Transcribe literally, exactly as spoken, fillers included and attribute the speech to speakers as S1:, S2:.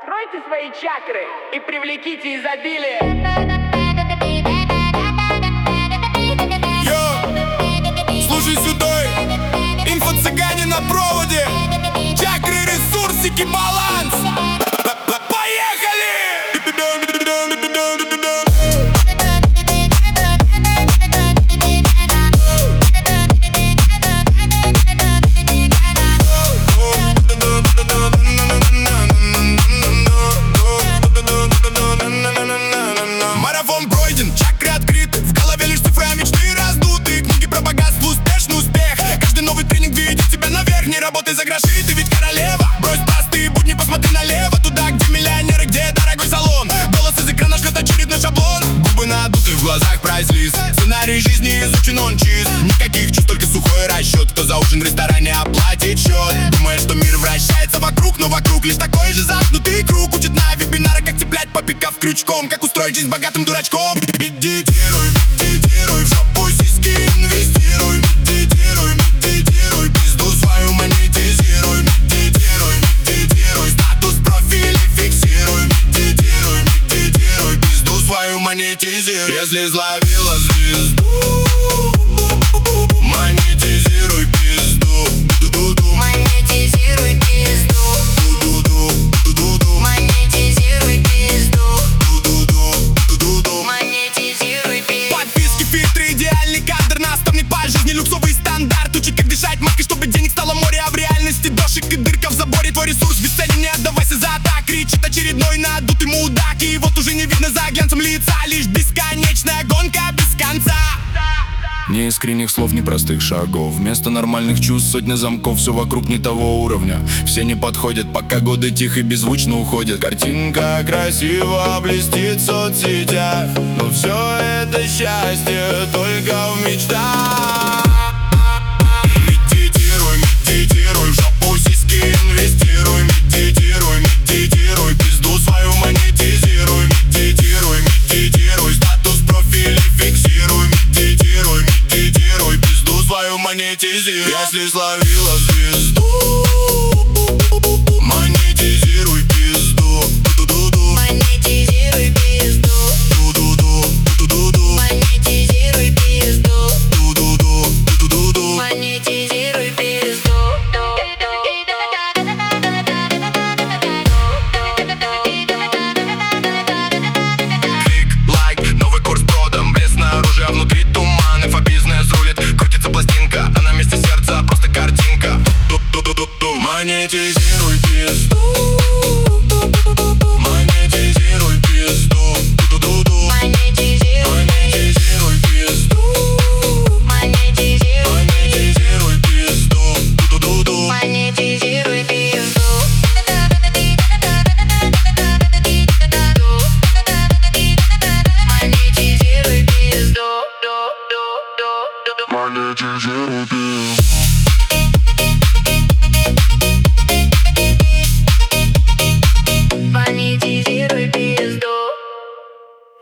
S1: Откройте свои чакры и привлеките изобилие.
S2: Йо, слушай сюда, инфо-цыгане на проводе. Чакры, ресурсики, баланс. Поехали! Марафон пройден, чакры открыты, в голове лишь цифры, а мечты раздуты. Книги про богатство, успешный успех. Каждый новый тренинг ведет тебя наверх. Не работай за гроши, ты ведь королева. Брось простые будни, посмотри налево. Туда, где миллионеры, где дорогой салон. Голос из экрана шлет очередной шаблон. Губы надуты, в глазах прайс-лист. Сценарий жизни изучен, он чист. Никаких чувств, только сухой расчет. Кто за ужин в ресторане оплатит счет. Думаешь, что мир вращается вокруг, но вокруг лишь такой же замкнутый круг. Учит на вебинарах, как цеплять попикав крючком. Как устроить жизнь богатым дурачком. Медитируй, медитируй, в жопу сиськи инвестируй. Медитируй, медитируй, пизду свою монетизируй. Медитируй, медитируй, статус профиля фиксируй. Медитируй, медитируй, пизду свою монетизируй. Если словила звезду, монетизируй пизду. Ду-ду-ду,
S3: Монетизируй пизду,
S2: ду-ду-ду, ду-ду-ду,
S3: монетизируй пизду,
S2: ду-ду-ду, ду-ду-ду.
S3: монетизируй пизду.
S2: Подписки, фильтры, идеальный кадр. Наставник по жизни, люксовый стандарт. Учит, как дышать маркой, чтобы денег стало море. А в реальности дождик и дырка в заборе. Твой ресурс бесценен, не отдавайся за так. Кричит очередной надутый мудак. И вот уже не видно за глянцем лица. Лишь бесконечная гонка без конца.
S4: Ни искренних слов, ни простых шагов. Вместо нормальных чувств сотня замков. Все вокруг не того уровня. Все не подходят, пока годы тихо и беззвучно уходят. Картинка красиво блестит в соцсетях, но все это счастье только в мечтах.